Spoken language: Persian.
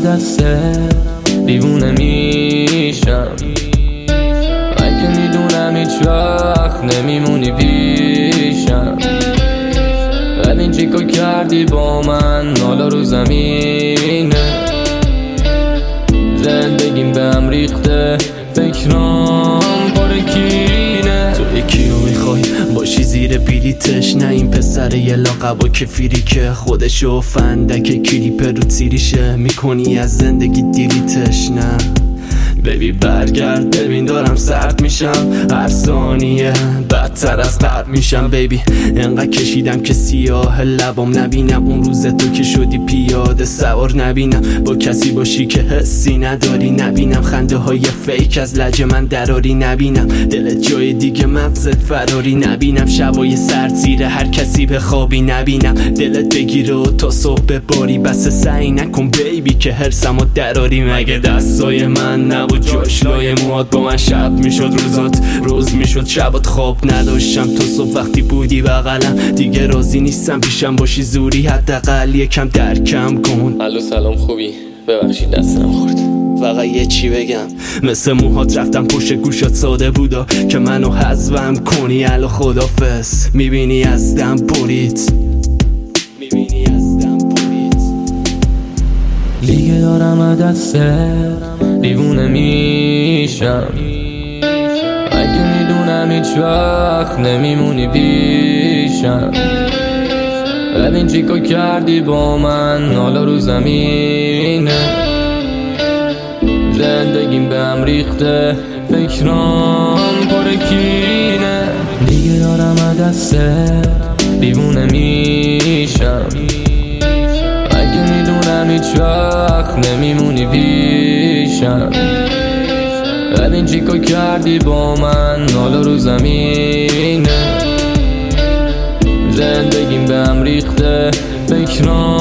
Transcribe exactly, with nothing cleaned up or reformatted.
دسته دیوونه میشم، من که میدونم هیچ وقت نمیمونی پیشم، ولی چیکار کردی با من حالا رو زمینه، زندگیم به هم ریخته فکرام پر کینه. تو یکیو میخوای باشی زیر بلیتش، نه این پسر یه لاقبا که فیری که خودشو فندک کلیپ رو تیریشه میکنی از زندگی دیلیتش. نه ببی برگرد ببین دارم سرد میشم، هر ثانیه بدتر از قبل میشم. بیبی انقدر کشیدم که سیاه لبام نبینم، اون روز تو که شدی پیاده سوار نبینم، با کسی باشی که حسی نداری نبینم، خنده های فیک از لج من دراری نبینم، دلت جای دیگه مغزت فراری نبینم، شبای سرد زیر هر کسی به خوابی نبینم، دلت بگیره و تا صبح باری بس سعی نکن بیبی که حرسمو دراری. مگه دستای من نبود جاش لای موات، با من شب میشد روزات روز میشد شبات، خواب نداشتم تو صبح وقتی بودی بغلم، دیگه راضی نیستم پیشم باشی زوری، حداقل یکم درکم کن. الو سلام خوبی؟ ببخشید دستم خورد. فقط یه چی بگم، مثل موهات رفتم پشت گوشات ساده بودا که منو حذفم کنی، الو خدافظ. میبینی از دم برید، میبینی از دم برید، دیگه دارم دسته دیوونه میشم، من که میدونم هیچ وقت نمیمونی پیشم، ببین چیکار کردی با من حالا رو زمینه، زندگیم به هم ریخته فکرام پر کینه. دیگه دارم دسته دیوونه میشم، من که میدونم هیچ وقت نمیمونی پیشم، ببین چیکار کردی با من حالا رو زمینه، زندگیم به هم ریخته فکرام